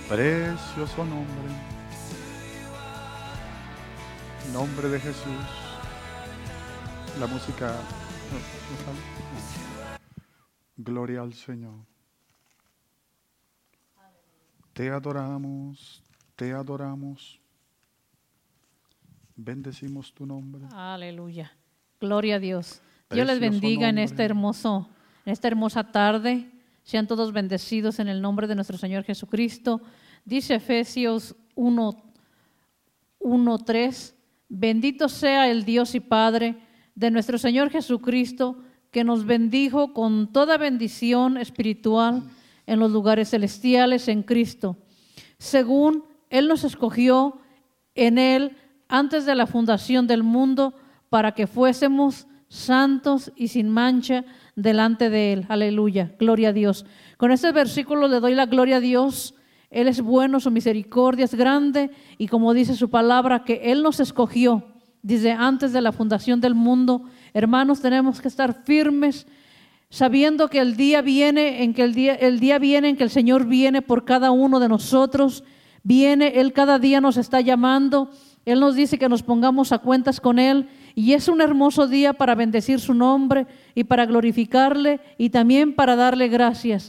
Precioso nombre. Nombre de Jesús. La música. ¿No sale? Gloria al Señor. Te adoramos, te adoramos. Bendecimos tu nombre. Aleluya. Gloria a Dios. Dios les Precioso bendiga en nombre. en esta hermosa tarde. Sean todos bendecidos en el nombre de nuestro Señor Jesucristo. Dice Efesios 1:3, bendito sea el Dios y Padre de nuestro Señor Jesucristo, que nos bendijo con toda bendición espiritual en los lugares celestiales en Cristo, según Él nos escogió en Él antes de la fundación del mundo, para que fuésemos santos y sin mancha delante de Él. Aleluya, gloria a Dios. Con este versículo le doy la gloria a Dios. Él es bueno, su misericordia es grande, y como dice su palabra, que Él nos escogió desde antes de la fundación del mundo. Hermanos, tenemos que estar firmes, sabiendo que el día viene en que el Señor viene por cada uno de nosotros. Viene, Él cada día nos está llamando. Él nos dice que nos pongamos a cuentas con Él, y es un hermoso día para bendecir su nombre y para glorificarle, y también para darle gracias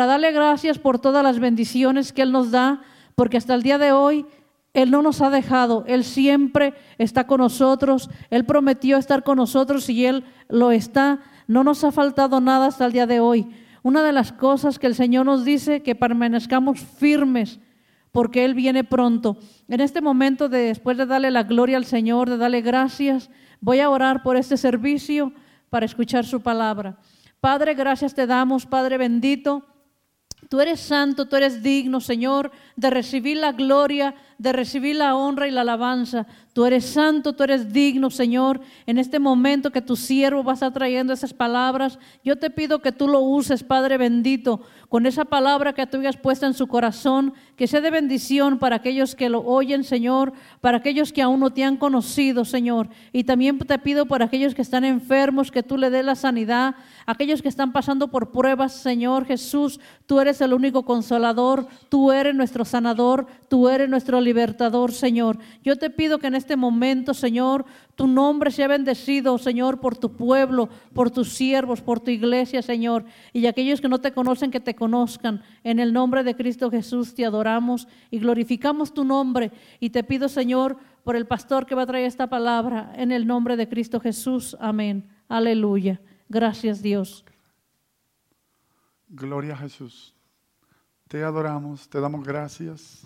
por todas las bendiciones que Él nos da, porque hasta el día de hoy Él no nos ha dejado. Él siempre está con nosotros. Él prometió estar con nosotros y Él lo está. No nos ha faltado nada hasta el día de hoy. Una de las cosas que el Señor nos dice, que permanezcamos firmes, porque Él viene pronto. En este momento, después de darle la gloria al Señor, de darle gracias, voy a orar por este servicio para escuchar su palabra. Padre, gracias te damos, Padre bendito. Tú eres santo, tú eres digno, Señor, de recibir la gloria, de recibir la honra y la alabanza. Tú eres santo, tú eres digno, Señor. En este momento que tu siervo va a estar trayendo esas palabras, yo te pido que tú lo uses, Padre bendito, con esa palabra que tú hayas puesto en su corazón, que sea de bendición para aquellos que lo oyen, Señor, para aquellos que aún no te han conocido, Señor. Y también te pido por aquellos que están enfermos, que tú le des la sanidad, aquellos que están pasando por pruebas, Señor Jesús. Tú eres el único consolador, tú eres nuestro sanador, tú eres nuestro libertador, Señor. Yo te pido que en este momento, Señor, tu nombre sea bendecido, Señor, por tu pueblo, por tus siervos, por tu iglesia, Señor. Y aquellos que no te conocen, que te conozcan. En el nombre de Cristo Jesús te adoramos y glorificamos tu nombre. Y te pido, Señor, por el pastor que va a traer esta palabra, en el nombre de Cristo Jesús. Amén. Aleluya. Gracias, Dios. Gloria a Jesús. Te adoramos, te damos gracias.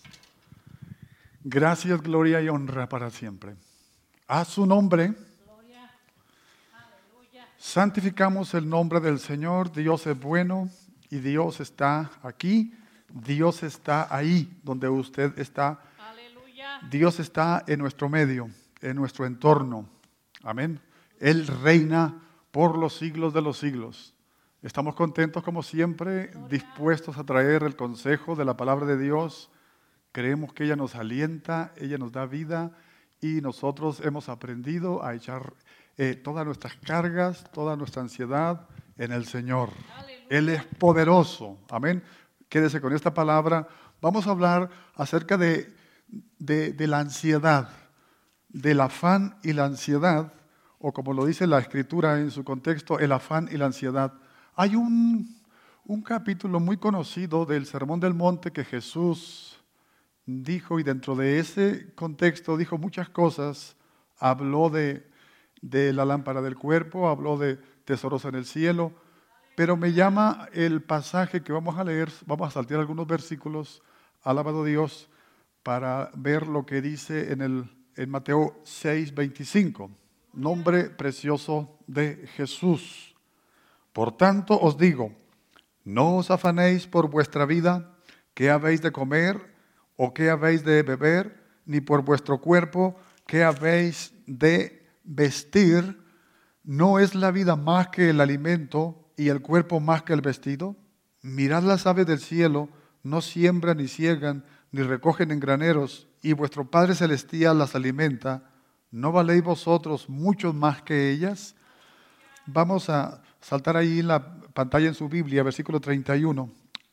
Gracias, gloria y honra para siempre. A su nombre. Gloria. Aleluya. Santificamos el nombre del Señor. Dios es bueno y Dios está aquí. Dios está ahí donde usted está. Aleluya. Dios está en nuestro medio, en nuestro entorno. Amén. Él reina por los siglos de los siglos. Estamos contentos como siempre, dispuestos a traer el consejo de la palabra de Dios. Creemos que ella nos alienta, ella nos da vida, y nosotros hemos aprendido a echar todas nuestras cargas, toda nuestra ansiedad en el Señor. Aleluya. Él es poderoso. Amén. Quédese con esta palabra. Vamos a hablar acerca de la ansiedad, del afán y la ansiedad, o como lo dice la Escritura en su contexto, el afán y la ansiedad. Hay un capítulo muy conocido del Sermón del Monte que Jesús dijo, y dentro de ese contexto dijo muchas cosas. Habló de la lámpara del cuerpo, habló de tesoros en el cielo, pero me llama el pasaje que vamos a leer. Vamos a saltear algunos versículos, alabado Dios, para ver lo que dice en Mateo 6:25. Nombre precioso de Jesús. Por tanto os digo, no os afanéis por vuestra vida, qué habéis de comer o qué habéis de beber, ni por vuestro cuerpo, qué habéis de vestir. ¿No es la vida más que el alimento y el cuerpo más que el vestido? Mirad las aves del cielo, no siembran ni ciegan, ni recogen en graneros, y vuestro Padre Celestial las alimenta. ¿No valéis vosotros mucho más que ellas? Vamos a saltar ahí en la pantalla en su Biblia, versículo 31.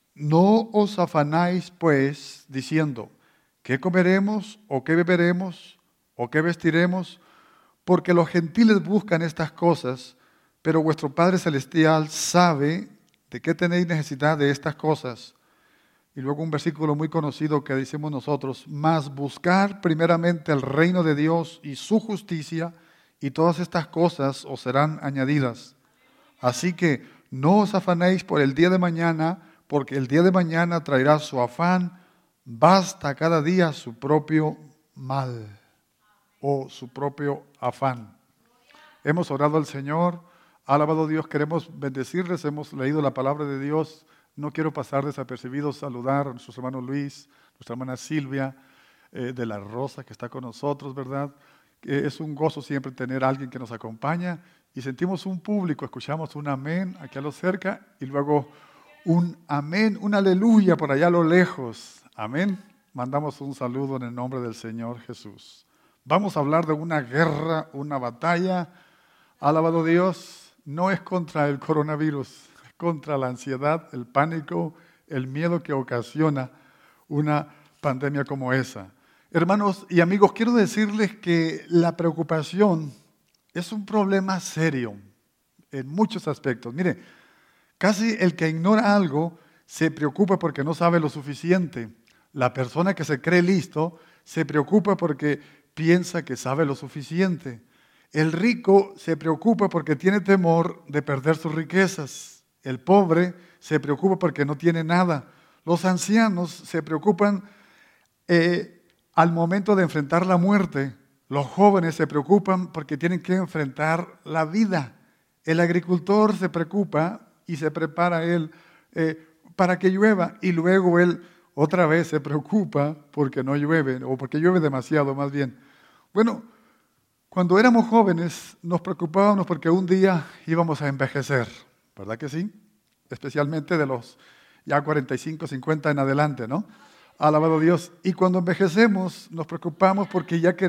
No os afanáis, pues, diciendo, ¿qué comeremos o qué beberemos o qué vestiremos? Porque los gentiles buscan estas cosas, pero vuestro Padre Celestial sabe de qué tenéis necesidad de estas cosas. Y luego un versículo muy conocido que decimos nosotros, mas buscar primeramente el reino de Dios y su justicia, y todas estas cosas os serán añadidas. Así que no os afanéis por el día de mañana, porque el día de mañana traerá su afán, basta cada día su propio mal o su propio afán. Hemos orado al Señor, alabado Dios, queremos bendecirles, hemos leído la palabra de Dios. No quiero pasar desapercibido saludar a nuestro hermano Luis, nuestra hermana Silvia de la Rosa que está con nosotros, ¿verdad? Es un gozo siempre tener a alguien que nos acompaña y sentimos un público, escuchamos un amén aquí a lo cerca y luego un amén, un aleluya por allá a lo lejos. Amén. Mandamos un saludo en el nombre del Señor Jesús. Vamos a hablar de una guerra, una batalla. Alabado Dios, no es contra el coronavirus, es contra la ansiedad, el pánico, el miedo que ocasiona una pandemia como esa. Hermanos y amigos, quiero decirles que la preocupación es un problema serio en muchos aspectos. Mire, casi el que ignora algo se preocupa porque no sabe lo suficiente. La persona que se cree listo se preocupa porque piensa que sabe lo suficiente. El rico se preocupa porque tiene temor de perder sus riquezas. El pobre se preocupa porque no tiene nada. Los ancianos se preocupan al momento de enfrentar la muerte. Los jóvenes se preocupan porque tienen que enfrentar la vida. El agricultor se preocupa y se prepara él para que llueva y luego él otra vez se preocupa porque no llueve o porque llueve demasiado más bien. Bueno, cuando éramos jóvenes nos preocupábamos porque un día íbamos a envejecer, ¿verdad que sí? Especialmente de los ya 45, 50 en adelante, ¿no? Alabado Dios. Y cuando envejecemos nos preocupamos porque ya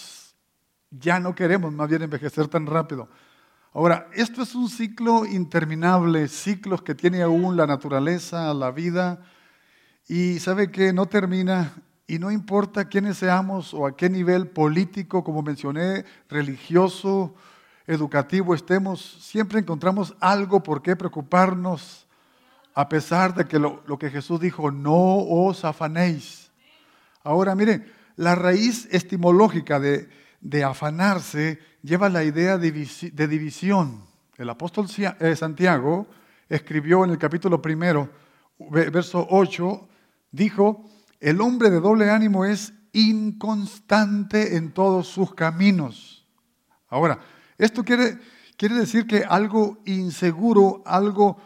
no queremos más bien envejecer tan rápido. Ahora, esto es un ciclo interminable, ciclos que tiene aún la naturaleza, la vida, y sabe que no termina, y no importa quiénes seamos o a qué nivel político, como mencioné, religioso, educativo estemos, siempre encontramos algo por qué preocuparnos, a pesar de que lo que Jesús dijo, no os afanéis. Ahora, mire, la raíz etimológica de afanarse lleva la idea de división. El apóstol Santiago escribió en el capítulo 1, verso 8, dijo, el hombre de doble ánimo es inconstante en todos sus caminos. Ahora, esto quiere decir que algo inseguro, algo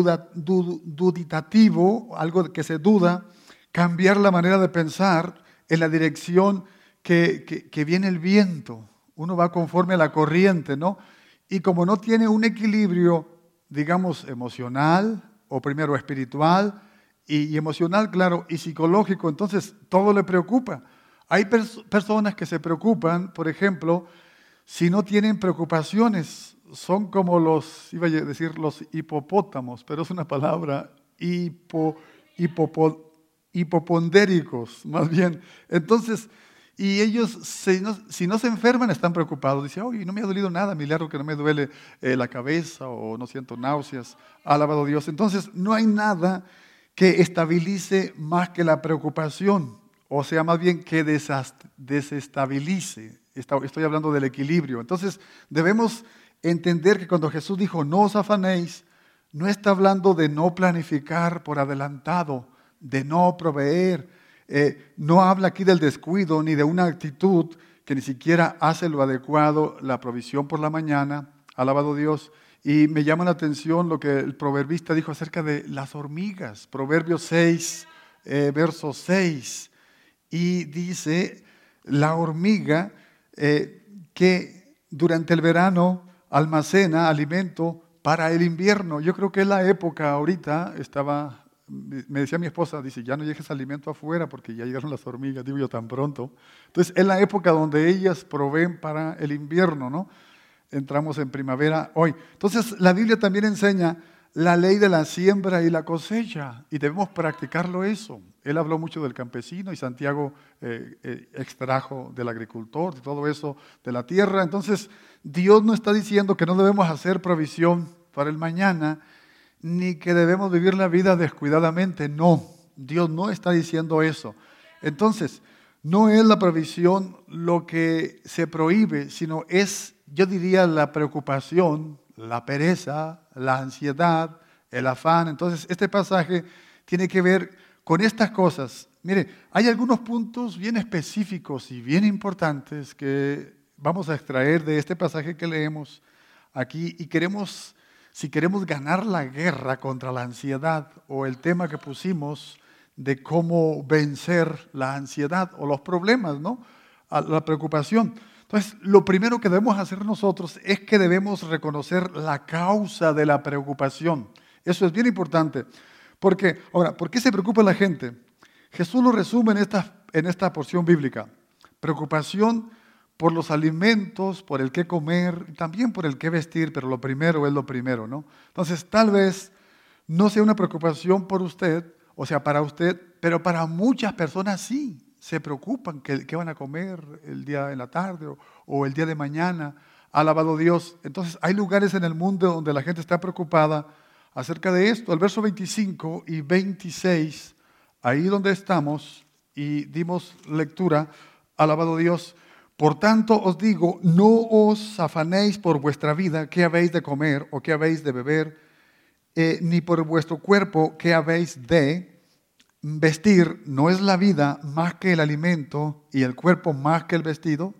duditativo, algo que se duda, cambiar la manera de pensar en la dirección que viene el viento. Uno va conforme a la corriente, ¿no? Y como no tiene un equilibrio, digamos, emocional, o primero espiritual, y emocional, claro, y psicológico, entonces todo le preocupa. Hay personas que se preocupan, por ejemplo, si no tienen preocupaciones, son como iba a decir los hipopótamos, pero es una palabra, hipopondéricos, más bien. Entonces, y ellos, si no se enferman, están preocupados. Dicen, oye, no me ha dolido nada, milagro que no me duele la cabeza o no siento náuseas. Alabado Dios. Entonces, no hay nada que estabilice más que la preocupación, o sea, más bien que desestabilice. Estoy hablando del equilibrio. Entonces, debemos entender que cuando Jesús dijo, no os afanéis, no está hablando de no planificar por adelantado, de no proveer. No habla aquí del descuido ni de una actitud que ni siquiera hace lo adecuado, la provisión por la mañana. Alabado Dios. Y me llama la atención lo que el proverbista dijo acerca de las hormigas. Proverbios 6, verso 6. Y dice, la hormiga que durante el verano almacena alimento para el invierno. Yo creo que es la época ahorita, me decía mi esposa, dice, ya no dejes alimento afuera porque ya llegaron las hormigas, digo yo, tan pronto. Entonces, es la época donde ellas proveen para el invierno, ¿no? Entramos en primavera hoy. Entonces, la Biblia también enseña la ley de la siembra y la cosecha, y debemos practicarlo eso. Él habló mucho del campesino y Santiago extrajo del agricultor, de todo eso, de la tierra. Entonces, Dios no está diciendo que no debemos hacer provisión para el mañana, ni que debemos vivir la vida descuidadamente. No, Dios no está diciendo eso. Entonces, no es la provisión lo que se prohíbe, sino es, yo diría, la preocupación, la pereza, la ansiedad, el afán. Entonces, este pasaje tiene que ver con estas cosas. Mire, hay algunos puntos bien específicos y bien importantes que vamos a extraer de este pasaje que leemos aquí y si queremos ganar la guerra contra la ansiedad o el tema que pusimos de cómo vencer la ansiedad o los problemas, ¿no? La preocupación. Entonces, lo primero que debemos hacer nosotros es que debemos reconocer la causa de la preocupación. Eso es bien importante. Porque, ahora, ¿por qué se preocupa la gente? Jesús lo resume en esta porción bíblica. Preocupación por los alimentos, por el qué comer, también por el qué vestir, pero lo primero es lo primero, ¿no? Entonces, tal vez no sea una preocupación por usted, o sea, para usted, pero para muchas personas sí. Se preocupan qué van a comer el día en la tarde o el día de mañana. Alabado Dios. Entonces, hay lugares en el mundo donde la gente está preocupada acerca de esto. El verso 25 y 26, ahí donde estamos y dimos lectura, alabado Dios. Por tanto os digo, no os afanéis por vuestra vida, qué habéis de comer o qué habéis de beber, ni por vuestro cuerpo, qué habéis de vestir. ¿No es la vida más que el alimento y el cuerpo más que el vestido?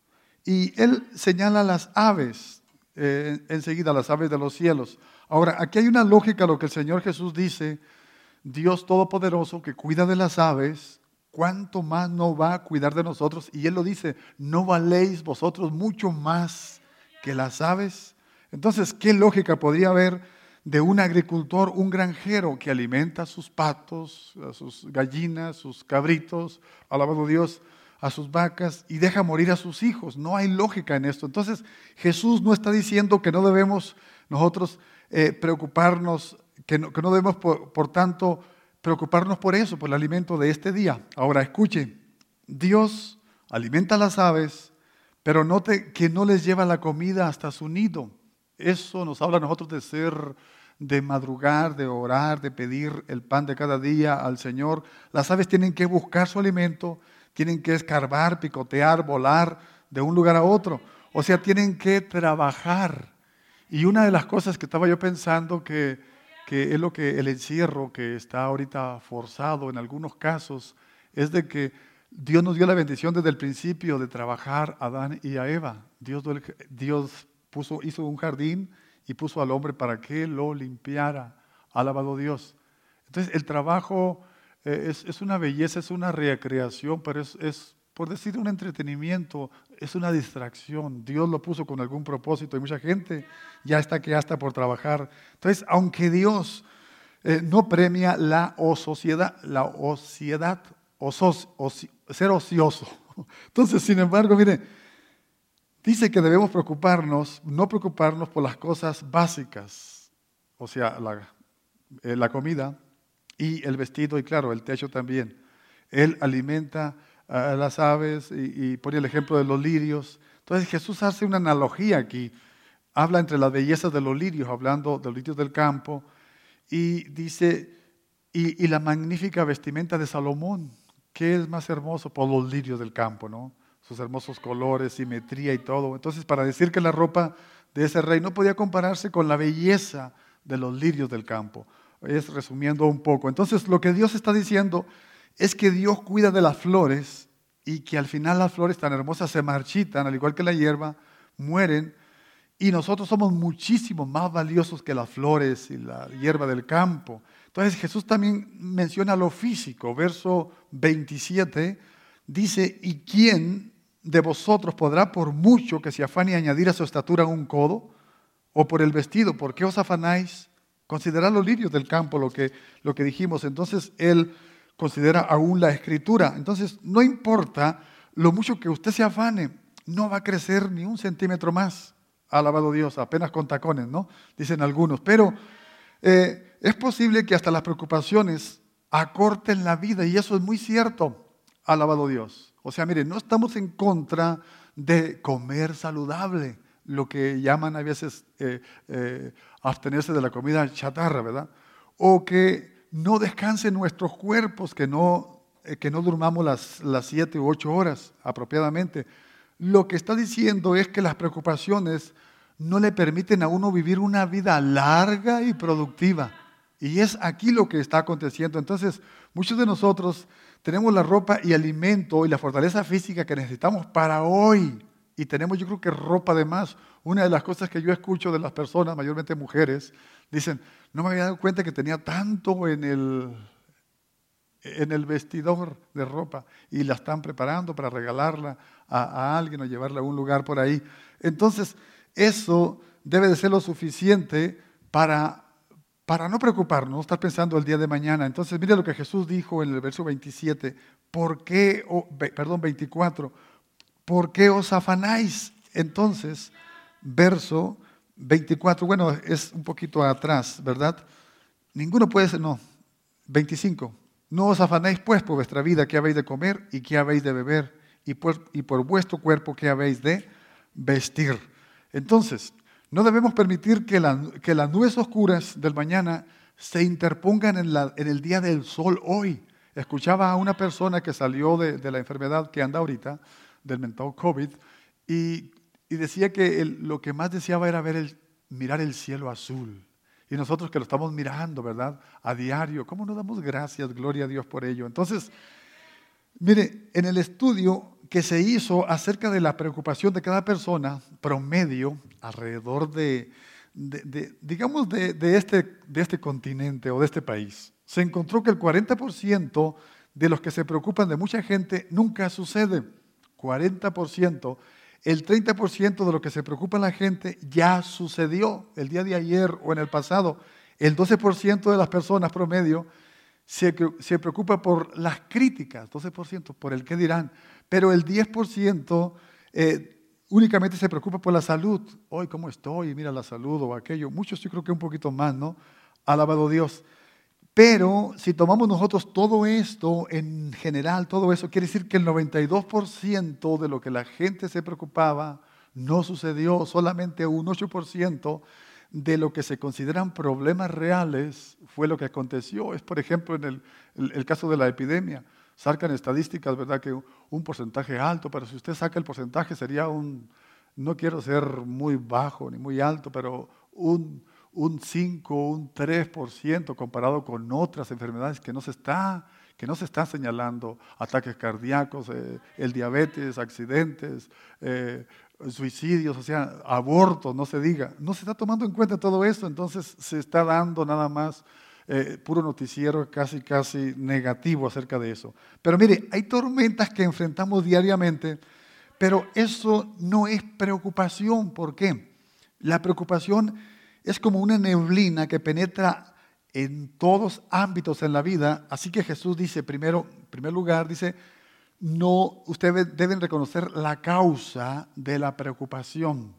Y él señala las aves, enseguida las aves de los cielos. Ahora, aquí hay una lógica a lo que el Señor Jesús dice. Dios Todopoderoso que cuida de las aves, ¿cuánto más no va a cuidar de nosotros? Y Él lo dice, ¿no valéis vosotros mucho más que las aves? Entonces, ¿qué lógica podría haber de un agricultor, un granjero que alimenta a sus patos, a sus gallinas, sus cabritos, alabado Dios, a sus vacas y deja morir a sus hijos? No hay lógica en esto. Entonces, Jesús no está diciendo que no debemos nosotros preocuparnos, que no debemos, por tanto, preocuparnos por eso, por el alimento de este día. Ahora, escuche, Dios alimenta a las aves, pero note que no les lleva la comida hasta su nido. Eso nos habla a nosotros de madrugar, de orar, de pedir el pan de cada día al Señor. Las aves tienen que buscar su alimento, tienen que escarbar, picotear, volar de un lugar a otro. O sea, tienen que trabajar. Y una de las cosas que estaba yo pensando que es lo que el encierro que está ahorita forzado en algunos casos, es de que Dios nos dio la bendición desde el principio de trabajar a Adán y a Eva. Dios hizo un jardín y puso al hombre para que lo limpiara. Alabado Dios. Entonces el trabajo es una belleza, es una recreación, pero es por decir un entretenimiento, es una distracción. Dios lo puso con algún propósito y mucha gente ya está por trabajar. Entonces, aunque Dios no premia la ociosidad, ser ocioso. Entonces, sin embargo, mire, dice que debemos no preocuparnos por las cosas básicas, o sea, la comida y el vestido y claro, el techo también. Él alimenta a las aves y pone el ejemplo de los lirios. Entonces Jesús hace una analogía aquí, habla entre las bellezas de los lirios, hablando de los lirios del campo, y dice, y la magnífica vestimenta de Salomón, ¿qué es más hermoso? Por los lirios del campo, ¿no? Sus hermosos colores, simetría y todo. Entonces, para decir que la ropa de ese rey no podía compararse con la belleza de los lirios del campo. Es resumiendo un poco. Entonces, lo que Dios está diciendo es que Dios cuida de las flores y que al final las flores tan hermosas se marchitan, al igual que la hierba, mueren, y nosotros somos muchísimo más valiosos que las flores y la hierba del campo. Entonces Jesús también menciona lo físico. Verso 27 dice, ¿y quién de vosotros podrá por mucho que se afane añadir a su estatura un codo? O por el vestido, ¿por qué os afanáis? Considerad los lirios del campo, lo que dijimos. Entonces Él considera aún la Escritura. Entonces, no importa lo mucho que usted se afane, no va a crecer ni un centímetro más. Alabado Dios, apenas con tacones, ¿no? Dicen algunos. Pero Es posible que hasta las preocupaciones acorten la vida y eso es muy cierto, alabado Dios. O sea, mire, no estamos en contra de comer saludable, lo que llaman a veces abstenerse de la comida chatarra, ¿verdad? O que no descansen nuestros cuerpos, que no durmamos las 7 u 8 horas apropiadamente. Lo que está diciendo es que las preocupaciones no le permiten a uno vivir una vida larga y productiva. Y es aquí lo que está aconteciendo. Entonces, muchos de nosotros tenemos la ropa y alimento y la fortaleza física que necesitamos para hoy. Y tenemos, yo creo que ropa de más. Una de las cosas que yo escucho de las personas, mayormente mujeres, dicen, no me había dado cuenta que tenía tanto en el vestidor de ropa y la están preparando para regalarla a alguien o llevarla a un lugar por ahí. Entonces, eso debe de ser lo suficiente para no preocuparnos, no estar pensando el día de mañana. Entonces, mire lo que Jesús dijo en el verso 27, 24, ¿por qué os afanáis? Entonces, verso 24, bueno, es un poquito atrás, ¿verdad? Ninguno puede ser, no, 25. No os afanéis pues por vuestra vida, qué habéis de comer y qué habéis de beber, y por vuestro cuerpo, qué habéis de vestir. Entonces, no debemos permitir que las nubes oscuras del mañana se interpongan en el día del sol hoy. Escuchaba a una persona que salió de la enfermedad que anda ahorita, del mentado COVID, y decía que lo que más deseaba era mirar el cielo azul. Y nosotros que lo estamos mirando, ¿verdad? A diario, ¿cómo no damos gracias, gloria a Dios por ello? Entonces, mire, en el estudio que se hizo acerca de la preocupación de cada persona, promedio, alrededor digamos, de este continente o de este país, se encontró que el 40% de los que se preocupan de mucha gente nunca sucede. 40%. El 30% de lo que se preocupa la gente ya sucedió el día de ayer o en el pasado. El 12% de las personas promedio se preocupa por las críticas, 12% por el qué dirán, pero el 10% únicamente se preocupa por la salud. Hoy, ¿cómo estoy? Mira la salud o aquello. Muchos yo creo que un poquito más, ¿no? Alabado Dios. Pero si tomamos nosotros todo esto en general, todo eso, quiere decir que el 92% de lo que la gente se preocupaba no sucedió, solamente un 8% de lo que se consideran problemas reales fue lo que aconteció. Es, por ejemplo, en el caso de la epidemia. Sacan estadísticas, ¿verdad? Que un porcentaje alto, pero si usted saca el porcentaje sería no quiero ser muy bajo ni muy alto, pero un 5, un 3% comparado con otras enfermedades que no se está señalando, ataques cardíacos, el diabetes, accidentes, suicidios, o sea, abortos, no se diga. No se está tomando en cuenta todo esto, entonces se está dando nada más puro noticiero casi negativo acerca de eso. Pero mire, hay tormentas que enfrentamos diariamente, pero eso no es preocupación. ¿Por qué? La preocupación es como una neblina que penetra en todos ámbitos en la vida. Así que Jesús dice, en primer lugar, dice, no, ustedes deben reconocer la causa de la preocupación.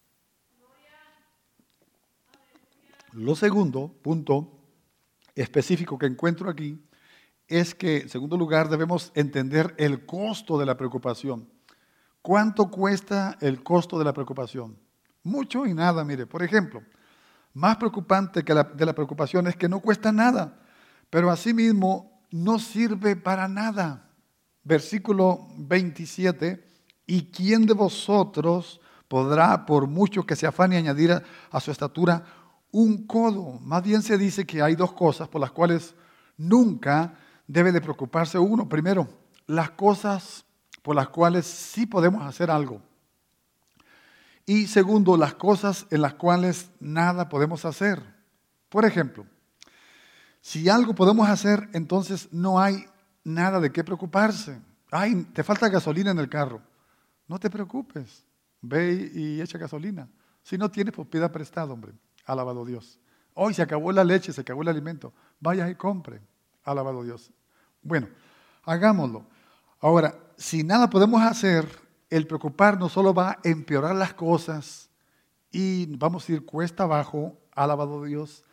Lo segundo punto específico que encuentro aquí es que, en segundo lugar, debemos entender el costo de la preocupación. ¿Cuánto cuesta el costo de la preocupación? Mucho y nada, mire. Por ejemplo, más preocupante que de la preocupación es que no cuesta nada, pero asimismo no sirve para nada. Versículo 27, ¿y quién de vosotros podrá, por mucho que se afane, añadir a su estatura un codo? Más bien se dice que hay dos cosas por las cuales nunca debe de preocuparse uno. Primero, las cosas por las cuales sí podemos hacer algo. Y segundo, las cosas en las cuales nada podemos hacer. Por ejemplo, si algo podemos hacer, entonces no hay nada de qué preocuparse. Ay, te falta gasolina en el carro. No te preocupes. Ve y echa gasolina. Si no tienes, pues pida prestado, hombre. Alabado Dios. Hoy se acabó la leche, se acabó el alimento. Vaya y compre. Alabado Dios. Bueno, hagámoslo. Ahora, si nada podemos hacer, el preocuparnos solo va a empeorar las cosas y vamos a ir cuesta abajo, alabado Dios,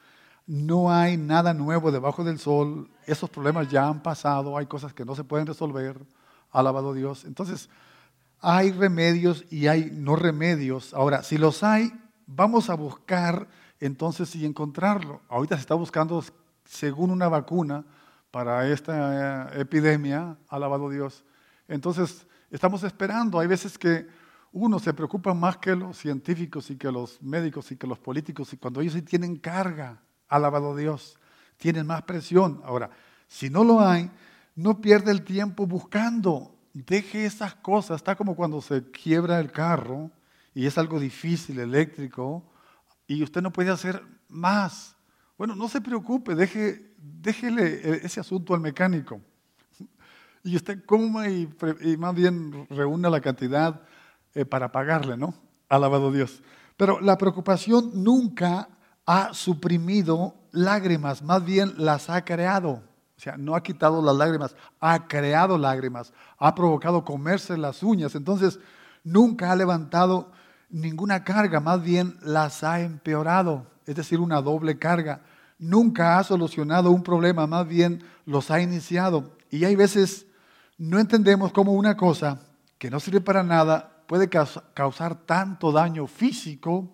no hay nada nuevo debajo del sol, esos problemas ya han pasado, hay cosas que no se pueden resolver, alabado Dios. Entonces, hay remedios y hay no remedios. Ahora, si los hay, vamos a buscar entonces y encontrarlo. Ahorita se está buscando, según una vacuna para esta epidemia, alabado Dios. Entonces, estamos esperando. Hay veces que uno se preocupa más que los científicos y que los médicos y que los políticos, y cuando ellos sí tienen carga, alabado Dios, tienen más presión. Ahora, si no lo hay, no pierda el tiempo buscando. Deje esas cosas. Está como cuando se quiebra el carro y es algo difícil, eléctrico, y usted no puede hacer más. Bueno, no se preocupe, déjele ese asunto al mecánico. Y usted coma y más bien reúna la cantidad para pagarle, ¿no? Alabado Dios. Pero la preocupación nunca ha suprimido lágrimas, más bien las ha creado. O sea, no ha quitado las lágrimas, ha creado lágrimas, ha provocado comerse las uñas. Entonces, nunca ha levantado ninguna carga, más bien las ha empeorado, es decir, una doble carga. Nunca ha solucionado un problema, más bien los ha iniciado. Y hay veces no entendemos cómo una cosa que no sirve para nada puede causar tanto daño físico,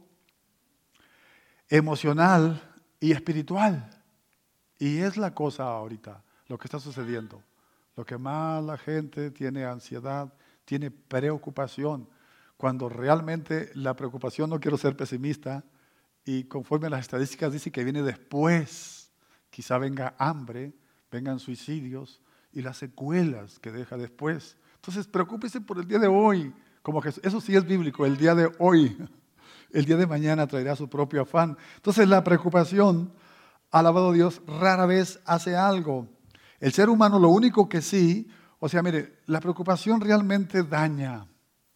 emocional y espiritual. Y es la cosa ahorita, lo que está sucediendo. Lo que más la gente tiene ansiedad, tiene preocupación, cuando realmente la preocupación, no quiero ser pesimista, y conforme a las estadísticas dice que viene después, quizá venga hambre, vengan suicidios y las secuelas que deja después. Entonces, preocúpese por el día de hoy, como que eso sí es bíblico, el día de hoy. El día de mañana traerá su propio afán. Entonces, la preocupación, alabado Dios, rara vez hace algo. El ser humano lo único que sí, o sea, mire, la preocupación realmente daña,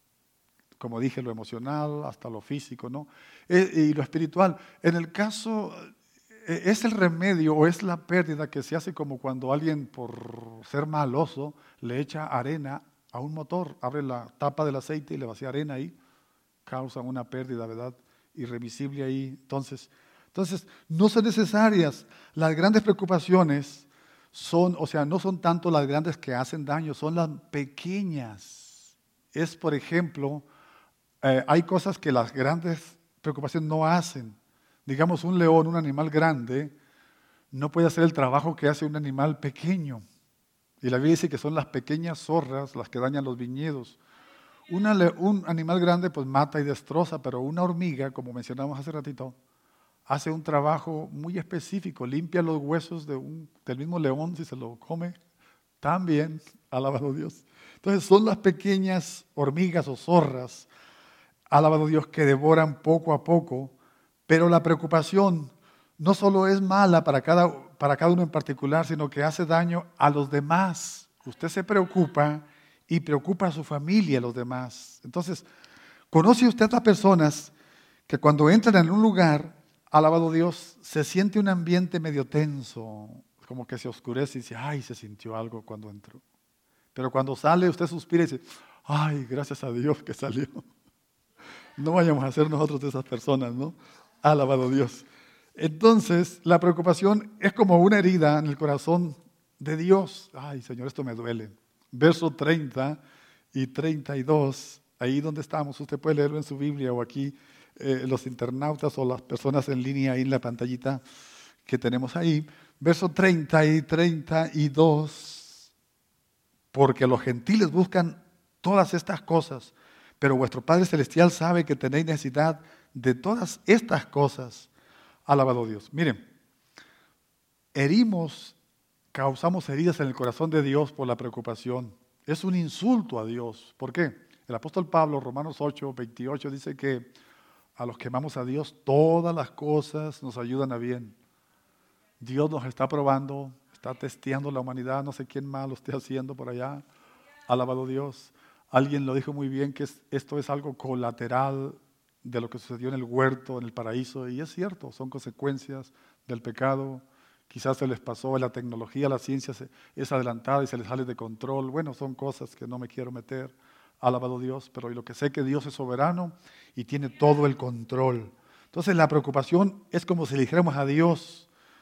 como dije, lo emocional hasta lo físico, ¿no? Y lo espiritual. En el caso, es el remedio o es la pérdida que se hace como cuando alguien, por ser maloso, le echa arena a un motor, abre la tapa del aceite y le vacía arena ahí, causa una pérdida, ¿verdad? Irreversible ahí. Entonces, no son necesarias. Las grandes preocupaciones son, o sea, no son tanto las grandes que hacen daño, son las pequeñas. Es, por ejemplo, hay cosas que las grandes preocupaciones no hacen. Digamos, un león, un animal grande, no puede hacer el trabajo que hace un animal pequeño. Y la Biblia dice que son las pequeñas zorras las que dañan los viñedos. Un animal grande pues mata y destroza, pero una hormiga, como mencionamos hace ratito, hace un trabajo muy específico, limpia los huesos del mismo león si se lo come, también, alabado Dios. Entonces son las pequeñas hormigas o zorras, alabado Dios, que devoran poco a poco, pero la preocupación no solo es mala para cada uno en particular, sino que hace daño a los demás. Usted se preocupa y preocupa a su familia, a los demás. Entonces, ¿conoce usted a personas que cuando entran en un lugar, alabado Dios, se siente un ambiente medio tenso, como que se oscurece y dice, ay, se sintió algo cuando entró? Pero cuando sale, usted suspira y dice, ay, gracias a Dios que salió. No vayamos a ser nosotros de esas personas, ¿no? Alabado Dios. Entonces, la preocupación es como una herida en el corazón de Dios. Ay, Señor, esto me duele. Verso 30 y 32, ahí donde estamos, usted puede leerlo en su Biblia o aquí, los internautas o las personas en línea ahí en la pantallita que tenemos ahí. Verso 30 y 32, porque los gentiles buscan todas estas cosas, pero vuestro Padre Celestial sabe que tenéis necesidad de todas estas cosas. Alabado Dios. Miren, causamos heridas en el corazón de Dios por la preocupación. Es un insulto a Dios. ¿Por qué? El apóstol Pablo, Romanos 8, 28, dice que a los que amamos a Dios, todas las cosas nos ayudan a bien. Dios nos está probando, está testeando la humanidad, no sé quién más lo esté haciendo por allá. Alabado Dios. Alguien lo dijo muy bien, que esto es algo colateral de lo que sucedió en el huerto, en el paraíso, y es cierto, son consecuencias del pecado. Quizás se les pasó, la tecnología, la ciencia es adelantada y se les sale de control. Bueno, son cosas que no me quiero meter, alabado Dios, pero lo que sé que Dios es soberano y tiene todo el control. Entonces la preocupación es como si le dijéramos a Dios,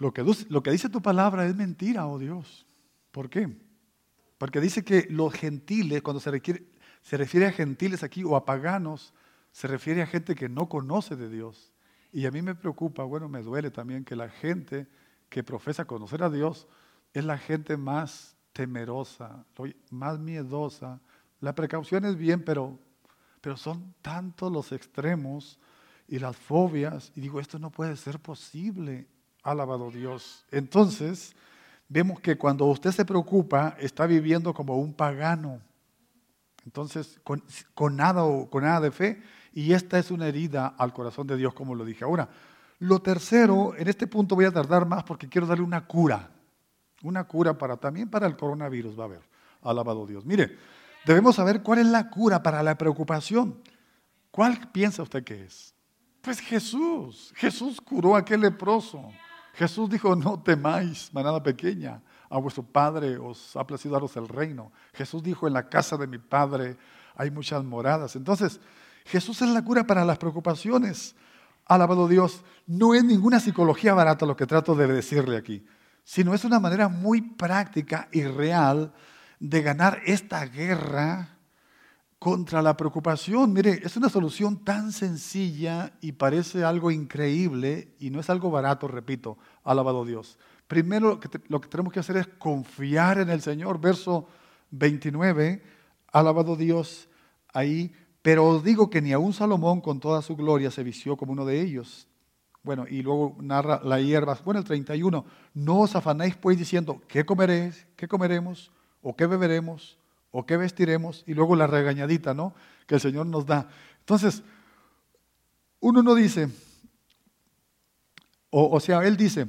Lo que dice tu palabra es mentira, oh Dios. ¿Por qué? Porque dice que los gentiles, cuando se refiere a gentiles aquí o a paganos, se refiere a gente que no conoce de Dios. Y a mí me preocupa, bueno, me duele también que la gente que profesa conocer a Dios es la gente más temerosa, más miedosa. La precaución es bien, pero son tantos los extremos y las fobias. Y digo, esto no puede ser posible. Alabado Dios. Entonces, vemos que cuando usted se preocupa, está viviendo como un pagano. Entonces, con nada de fe. Y esta es una herida al corazón de Dios, como lo dije. Ahora, lo tercero, en este punto voy a tardar más porque quiero darle una cura. Una cura también para el coronavirus, va a haber. Alabado Dios. Mire, debemos saber cuál es la cura para la preocupación. ¿Cuál piensa usted que es? Pues Jesús. Jesús curó a aquel leproso. Jesús dijo, no temáis, manada pequeña, a vuestro Padre os ha placido daros el reino. Jesús dijo, en la casa de mi Padre hay muchas moradas. Entonces, Jesús es la cura para las preocupaciones. Alabado Dios, no es ninguna psicología barata lo que trato de decirle aquí, sino es una manera muy práctica y real de ganar esta guerra contra la preocupación. Mire, es una solución tan sencilla y parece algo increíble y no es algo barato, repito, alabado Dios. Primero lo que tenemos que hacer es confiar en el Señor. Verso 29, alabado Dios, ahí. Pero os digo que ni aun Salomón con toda su gloria se vistió como uno de ellos. Bueno, y luego narra la hierba. Bueno, el 31, no os afanéis pues diciendo, ¿qué comeréis? ¿Qué comeremos? ¿O qué beberemos? ¿O qué vestiremos? Y luego la regañadita, ¿no?, que el Señor nos da. Entonces, uno no dice, él dice,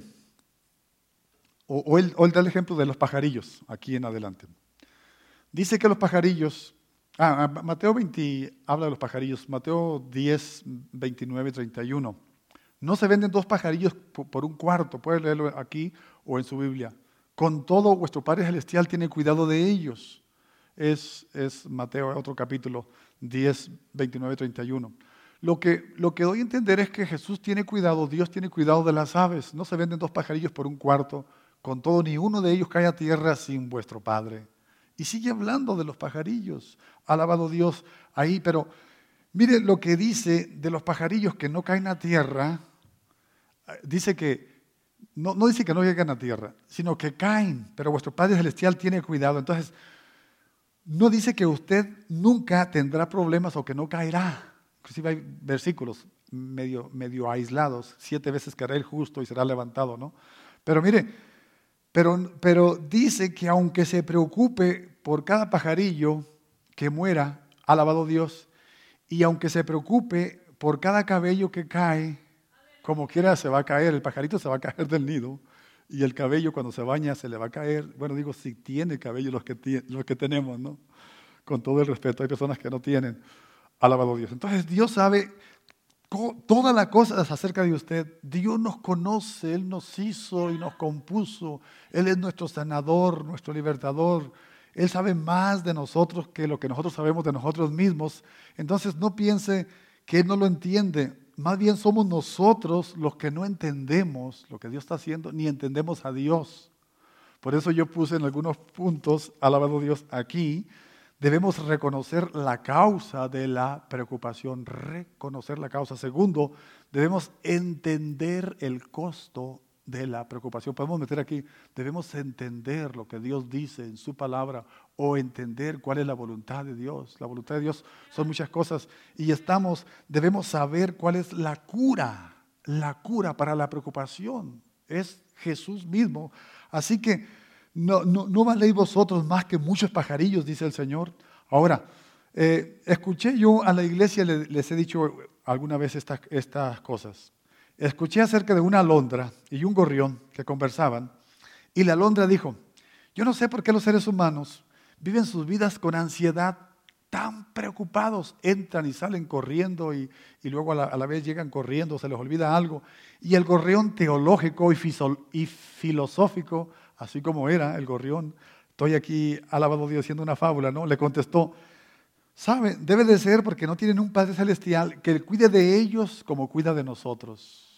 él da el ejemplo de los pajarillos, aquí en adelante. Dice que los pajarillos, Mateo 20 habla de los pajarillos, Mateo 10, 29, 31. No se venden dos pajarillos por un cuarto, puede leerlo aquí o en su Biblia. Con todo, vuestro Padre Celestial tiene cuidado de ellos. Es Mateo, otro capítulo, 10, 29, 31. Lo que doy a entender es que Jesús tiene cuidado, Dios tiene cuidado de las aves. No se venden dos pajarillos por un cuarto, con todo, ni uno de ellos cae a tierra sin vuestro Padre. Y sigue hablando de los pajarillos, alabado Dios ahí, pero mire lo que dice de los pajarillos que no caen a tierra. Dice que, no dice que no llegan a tierra, sino que caen, pero vuestro Padre Celestial tiene cuidado. Entonces, no dice que usted nunca tendrá problemas o que no caerá. Inclusive hay versículos medio aislados. 7 veces caerá el justo y será levantado, ¿no? Pero mire, pero dice que aunque se preocupe por cada pajarillo que muera, alabado Dios, y aunque se preocupe por cada cabello que cae, como quiera se va a caer, el pajarito se va a caer del nido. Y el cabello cuando se baña se le va a caer. Bueno, digo, si tiene cabello los que tenemos, ¿no? Con todo el respeto, hay personas que no tienen. Alabado Dios. Entonces Dios sabe todas las cosas acerca de usted. Dios nos conoce, Él nos hizo y nos compuso. Él es nuestro sanador, nuestro libertador. Él sabe más de nosotros que lo que nosotros sabemos de nosotros mismos. Entonces no piense que Él no lo entiende. Más bien somos nosotros los que no entendemos lo que Dios está haciendo, ni entendemos a Dios. Por eso yo puse en algunos puntos, alabado Dios, aquí, debemos reconocer la causa de la preocupación, reconocer la causa. Segundo, debemos entender el costo de la preocupación. Podemos meter aquí, debemos entender lo que Dios dice en su palabra o entender cuál es la voluntad de Dios. La voluntad de Dios son muchas cosas y debemos saber cuál es la cura para la preocupación. Es Jesús mismo. Así que no valéis vosotros más que muchos pajarillos, dice el Señor. Ahora, escuché yo a la iglesia, les he dicho alguna vez estas cosas. Escuché acerca de una alondra y un gorrión que conversaban y la alondra dijo, yo no sé por qué los seres humanos viven sus vidas con ansiedad, tan preocupados, entran y salen corriendo y luego a la vez llegan corriendo, se les olvida algo. Y el gorrión teológico y filosófico, así como era el gorrión, estoy aquí, alabado Dios, haciendo una fábula, ¿no? Le contestó, ¿sabe? Debe de ser porque no tienen un Padre Celestial que cuide de ellos como cuida de nosotros.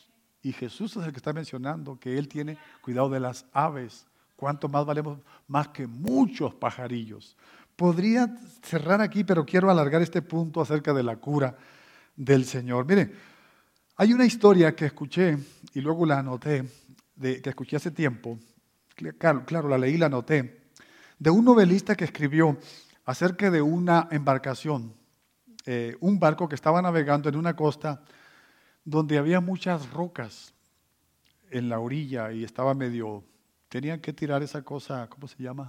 Y Jesús es el que está mencionando que Él tiene cuidado de las aves. ¿Cuánto más valemos? Más que muchos pajarillos. Podría cerrar aquí, pero quiero alargar este punto acerca de la cura del Señor. Mire, hay una historia que escuché y luego la anoté, que escuché hace tiempo. Claro, la leí y la anoté. De un novelista que escribió acerca de una embarcación, un barco que estaba navegando en una costa donde había muchas rocas en la orilla y estaba tenían que tirar esa cosa, ¿cómo se llama?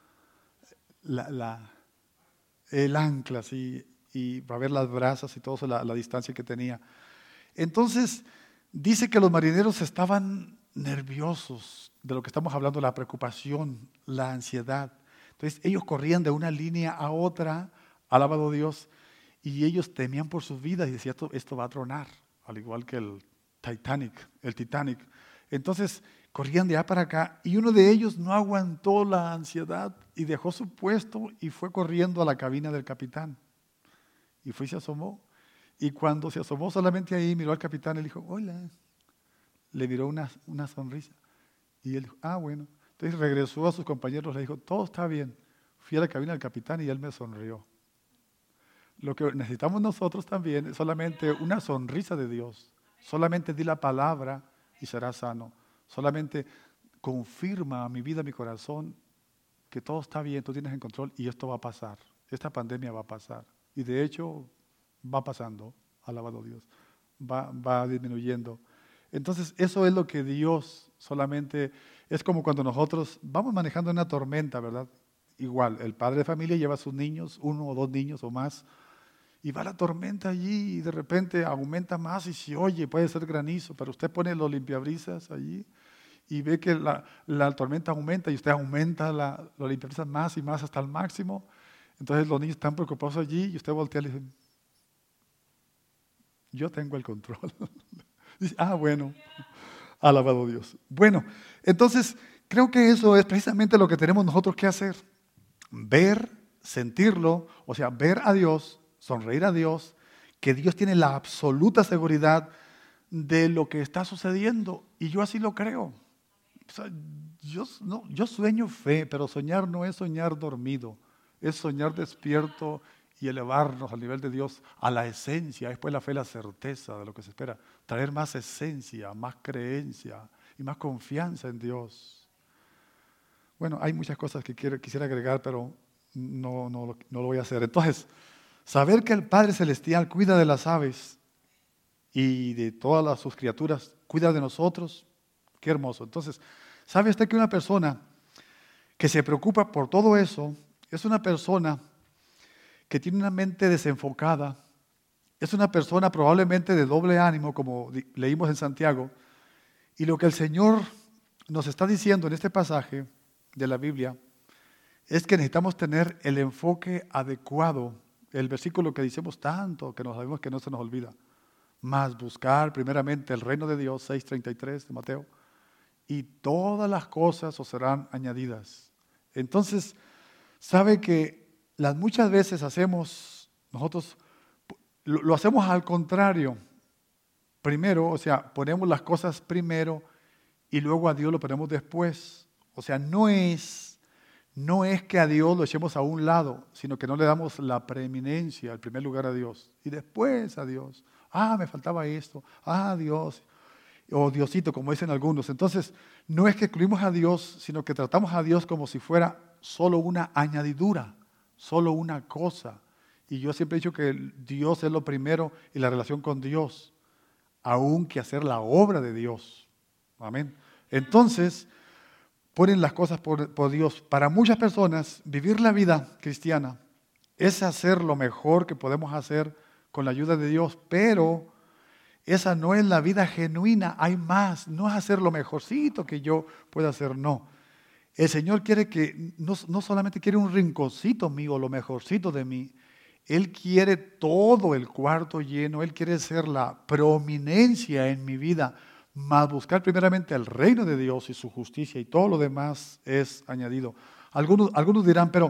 El ancla, sí, y para ver las brazas y todo eso, la distancia que tenía. Entonces, dice que los marineros estaban nerviosos de lo que estamos hablando, la preocupación, la ansiedad. Entonces, ellos corrían de una línea a otra, alabado Dios, y ellos temían por sus vidas y decían, esto va a tronar, al igual que el Titanic. Entonces, corrían de allá para acá y uno de ellos no aguantó la ansiedad y dejó su puesto y fue corriendo a la cabina del capitán. Y fue y se asomó. Y cuando se asomó solamente ahí, miró al capitán y le dijo, hola. Le miró una sonrisa. Y él dijo, bueno. Entonces regresó a sus compañeros, le dijo, todo está bien. Fui a la cabina del capitán y él me sonrió. Lo que necesitamos nosotros también es solamente una sonrisa de Dios. Solamente di la palabra y serás sano. Solamente confirma a mi vida, a mi corazón, que todo está bien, tú tienes en control y esto va a pasar. Esta pandemia va a pasar. Y de hecho, va pasando, alabado Dios. Va disminuyendo. Entonces, eso es lo que Dios solamente, es como cuando nosotros vamos manejando una tormenta, ¿verdad? Igual, el padre de familia lleva a sus niños, 1 o 2 niños o más, y va la tormenta allí y de repente aumenta más y se oye, puede ser granizo, pero usted pone los limpiabrisas allí y ve que la tormenta aumenta y usted aumenta los limpiabrisas más y más hasta el máximo. Entonces los niños están preocupados allí y usted voltea y le dice, yo tengo el control. Dice, bueno, alabado Dios. Bueno, entonces creo que eso es precisamente lo que tenemos nosotros que hacer. Ver, sentirlo, o sea, ver a Dios, sonreír a Dios, que Dios tiene la absoluta seguridad de lo que está sucediendo. Y yo así lo creo. O sea, yo sueño fe, pero soñar no es soñar dormido, es soñar despierto y elevarnos al nivel de Dios, a la esencia. Después la fe, la certeza de lo que se espera. Traer más esencia, más creencia y más confianza en Dios. Bueno, hay muchas cosas que quisiera agregar, pero no lo voy a hacer. Entonces, saber que el Padre Celestial cuida de las aves y de todas sus criaturas, cuida de nosotros, qué hermoso. Entonces, ¿sabe usted que una persona que se preocupa por todo eso es una persona que tiene una mente desenfocada, es una persona probablemente de doble ánimo, como leímos en Santiago, y lo que el Señor nos está diciendo en este pasaje de la Biblia es que necesitamos tener el enfoque adecuado, el versículo que decimos tanto, que nos sabemos que no se nos olvida, más buscar primeramente el reino de Dios, 6:33 de Mateo, y todas las cosas os serán añadidas. Entonces, sabe que muchas veces nosotros lo hacemos al contrario. Primero, o sea, ponemos las cosas primero y luego a Dios lo ponemos después. O sea, no es que a Dios lo echemos a un lado, sino que no le damos la preeminencia, el primer lugar a Dios. Y después a Dios. Me faltaba esto. Dios. O Diosito, como dicen algunos. Entonces, no es que excluimos a Dios, sino que tratamos a Dios como si fuera solo una añadidura, solo una cosa. Y yo siempre he dicho que Dios es lo primero y la relación con Dios, aún que hacer la obra de Dios. Amén. Entonces, ponen las cosas por Dios. Para muchas personas, vivir la vida cristiana es hacer lo mejor que podemos hacer con la ayuda de Dios, pero esa no es la vida genuina. Hay más. No es hacer lo mejorcito que yo pueda hacer, no. El Señor quiere que, no solamente quiere un rinconcito mío, lo mejorcito de mí. Él quiere todo el cuarto lleno. Él quiere ser la prominencia en mi vida. Más buscar primeramente el reino de Dios y su justicia, y todo lo demás es añadido. Algunos dirán, pero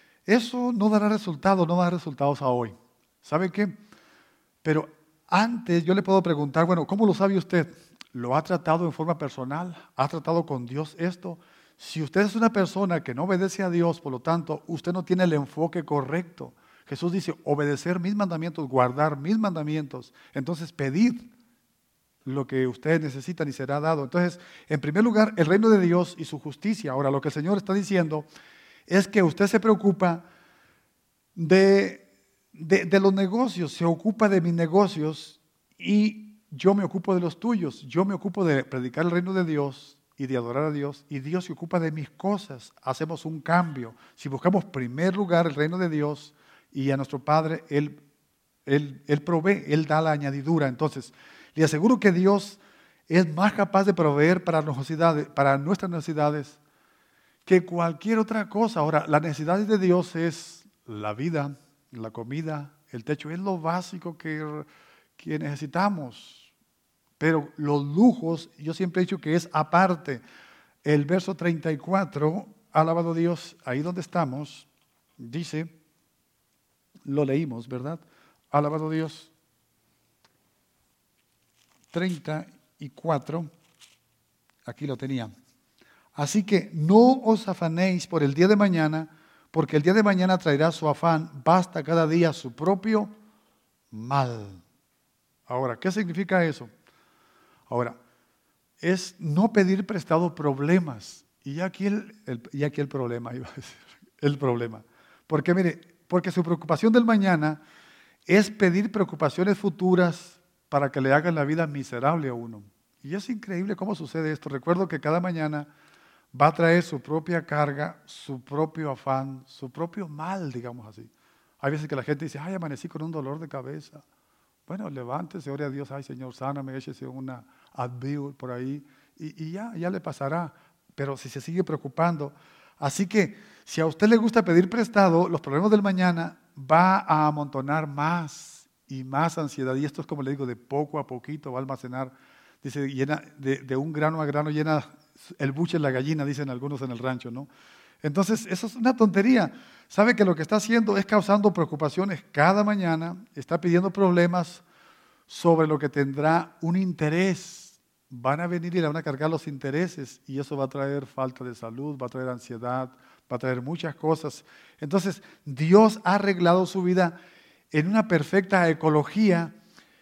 eso no dará resultados, no da resultados a hoy. ¿Sabe qué? Pero antes yo le puedo preguntar, bueno, ¿cómo lo sabe usted? ¿Lo ha tratado en forma personal? ¿Ha tratado con Dios esto? Si usted es una persona que no obedece a Dios, por lo tanto, usted no tiene el enfoque correcto. Jesús dice, obedecer mis mandamientos, guardar mis mandamientos. Entonces, pedid lo que ustedes necesitan y será dado. Entonces, en primer lugar, el reino de Dios y su justicia. Ahora, lo que el Señor está diciendo es que usted se preocupa de los negocios, se ocupa de mis negocios y yo me ocupo de los tuyos. Yo me ocupo de predicar el reino de Dios y de adorar a Dios, y Dios se ocupa de mis cosas. Hacemos un cambio. Si buscamos en primer lugar el reino de Dios y a nuestro Padre, Él provee, Él da la añadidura. Entonces, le aseguro que Dios es más capaz de proveer para nuestras necesidades que cualquier otra cosa. Ahora, las necesidades de Dios es la vida, la comida, el techo, es lo básico que necesitamos. Pero los lujos, yo siempre he dicho que es aparte. El verso 34, alabado Dios, ahí donde estamos, dice, lo leímos, ¿verdad? Alabado Dios. 34, aquí lo tenía. Así que no os afanéis por el día de mañana, porque el día de mañana traerá su afán, basta cada día su propio mal. Ahora, ¿qué significa eso? Ahora, es no pedir prestado problemas. Y aquí el problema, iba a decir, el problema. Porque mire, porque su preocupación del mañana es pedir preocupaciones futuras para que le hagan la vida miserable a uno. Y es increíble cómo sucede esto. Recuerdo que cada mañana va a traer su propia carga, su propio afán, su propio mal, digamos así. Hay veces que la gente dice, ay, amanecí con un dolor de cabeza. Bueno, levántese, ore a Dios, ay Señor, sáname, échese una Advil por ahí y ya le pasará. Pero si se sigue preocupando. Así que si a usted le gusta pedir prestado, los problemas del mañana va a amontonar más y más ansiedad. Y esto es como le digo, de poco a poquito va a almacenar. Dice, llena de un grano a grano, llena el buche la gallina, dicen algunos en el rancho, ¿no? Entonces, eso es una tontería. Sabe que lo que está haciendo es causando preocupaciones cada mañana, está pidiendo problemas sobre lo que tendrá un interés. Van a venir y le van a cargar los intereses y eso va a traer falta de salud, va a traer ansiedad, va a traer muchas cosas. Entonces, Dios ha arreglado su vida en una perfecta ecología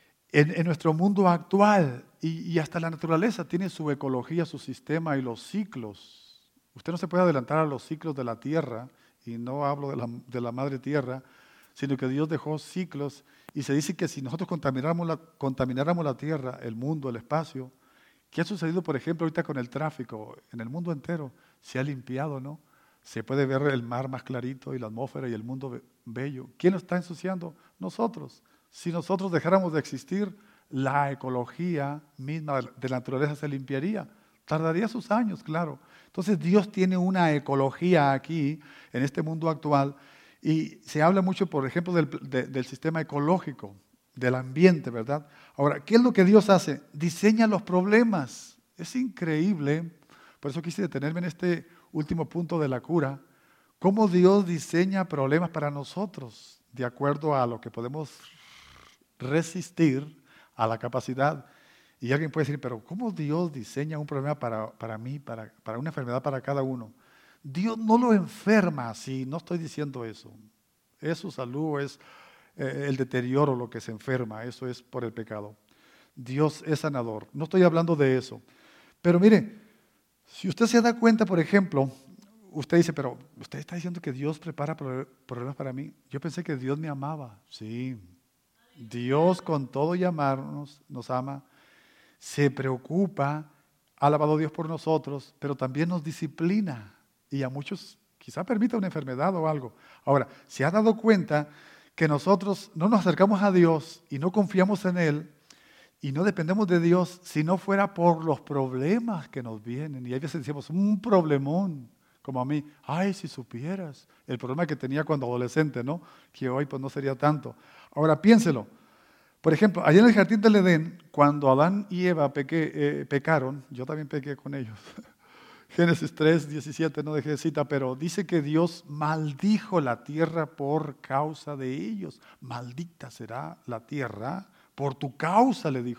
en nuestro mundo actual y hasta la naturaleza tiene su ecología, su sistema y los ciclos. Usted no se puede adelantar a los ciclos de la tierra, y no hablo de la madre tierra, sino que Dios dejó ciclos, y se dice que si nosotros contamináramos la tierra, el mundo, el espacio, ¿qué ha sucedido, por ejemplo, ahorita con el tráfico? En el mundo entero se ha limpiado, ¿no? Se puede ver el mar más clarito y la atmósfera y el mundo bello. ¿Quién lo está ensuciando? Nosotros. Si nosotros dejáramos de existir, la ecología misma de la naturaleza se limpiaría. Tardaría sus años, claro. Entonces Dios tiene una ecología aquí, en este mundo actual, y se habla mucho, por ejemplo, del sistema ecológico, del ambiente, ¿verdad? Ahora, ¿qué es lo que Dios hace? Diseña los problemas. Es increíble, por eso quise detenerme en este último punto de la cura, cómo Dios diseña problemas para nosotros, de acuerdo a lo que podemos resistir, a la capacidad. Y alguien puede decir, pero ¿cómo Dios diseña un problema para mí, para una enfermedad para cada uno? Dios no lo enferma así, no estoy diciendo eso. Es su salud, es el deterioro lo que se enferma, eso es por el pecado. Dios es sanador, no estoy hablando de eso. Pero mire, si usted se da cuenta, por ejemplo, usted dice, pero usted está diciendo que Dios prepara problemas para mí. Yo pensé que Dios me amaba. Sí, Dios con todo y amarnos, nos ama. Se preocupa, ha alabado a Dios por nosotros, pero también nos disciplina y a muchos quizá permita una enfermedad o algo. Ahora, se ha dado cuenta que nosotros no nos acercamos a Dios y no confiamos en Él y no dependemos de Dios si no fuera por los problemas que nos vienen. Y a veces decimos, un problemón, como a mí, ay, si supieras el problema que tenía cuando adolescente, ¿no? Que hoy pues no sería tanto. Ahora, piénselo. Por ejemplo, allá en el jardín del Edén, cuando Adán y Eva pecaron, yo también pequé con ellos. Génesis 3, 17, no dejé cita, pero dice que Dios maldijo la tierra por causa de ellos. Maldita será la tierra por tu causa, le dijo.